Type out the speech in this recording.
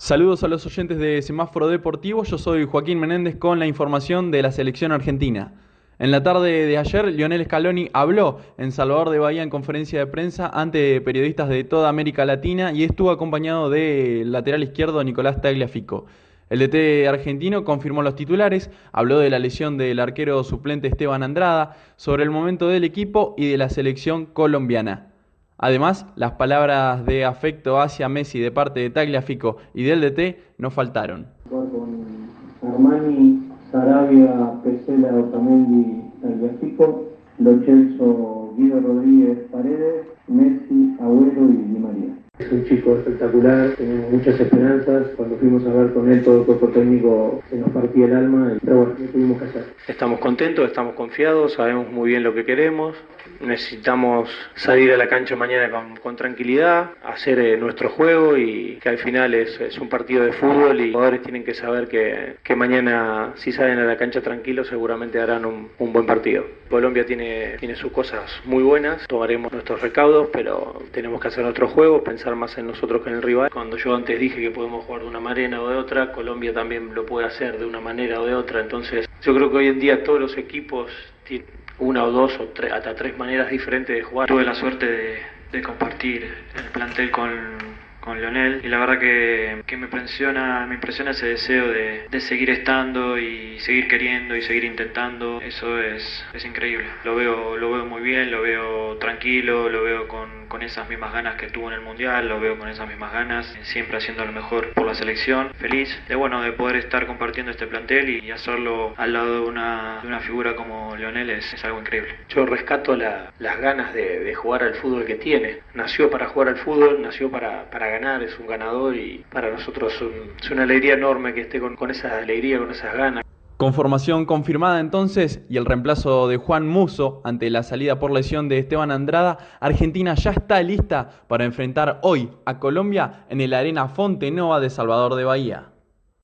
Saludos a los oyentes de Semáforo Deportivo, yo soy Joaquín Menéndez con la información de la selección argentina. En la tarde de ayer, Lionel Scaloni habló en Salvador de Bahía en conferencia de prensa ante periodistas de toda América Latina y estuvo acompañado del lateral izquierdo Nicolás Tagliafico. El DT argentino confirmó los titulares, habló de la lesión del arquero suplente Esteban Andrada, sobre el momento del equipo y de la selección colombiana. Además, las palabras de afecto hacia Messi de parte de Tagliafico y del DT no faltaron. Con Armani, Sarabia, Pesela, Otamendi, Tagliafico, Lo Celso, Guido Rodríguez, Paredes, Messi, Agüero y Di María. Es un chico espectacular, tenemos muchas esperanzas. Cuando fuimos a hablar con él, todo el cuerpo técnico se nos partía el alma, pero bueno, ¿qué tuvimos que hacer? Estamos contentos, estamos confiados, sabemos muy bien lo que queremos. Necesitamos salir a la cancha mañana con tranquilidad, hacer nuestro juego y que al final es un partido de fútbol y los jugadores tienen que saber que mañana, si salen a la cancha tranquilos, seguramente harán un buen partido. Colombia tiene sus cosas muy buenas, tomaremos nuestros recaudos, pero tenemos que hacer nuestro juego, pensar más en nosotros que en el rival. Cuando yo antes dije que podemos jugar de una manera o de otra, Colombia también lo puede hacer de una manera o de otra, entonces yo creo que hoy en día todos los equipos tienen una o dos o tres, hasta tres maneras diferentes de jugar. Tuve la suerte de compartir el plantel con Lionel y la verdad que me impresiona ese deseo de seguir estando y seguir queriendo y seguir intentando. Eso es increíble. Lo veo muy bien, lo veo tranquilo, lo veo con esas mismas ganas que tuvo en el Mundial, lo veo con esas mismas ganas, siempre haciendo lo mejor por la selección. Feliz de poder estar compartiendo este plantel y hacerlo al lado de una figura como Lionel es algo increíble. Yo rescato las ganas de jugar al fútbol que tiene. Nació para jugar al fútbol, nació para ganar, es un ganador y para nosotros es una alegría enorme que esté con esa alegría, con esas ganas. Con formación confirmada entonces y el reemplazo de Juan Musso ante la salida por lesión de Esteban Andrada, Argentina ya está lista para enfrentar hoy a Colombia en el Arena Fontenova de Salvador de Bahía.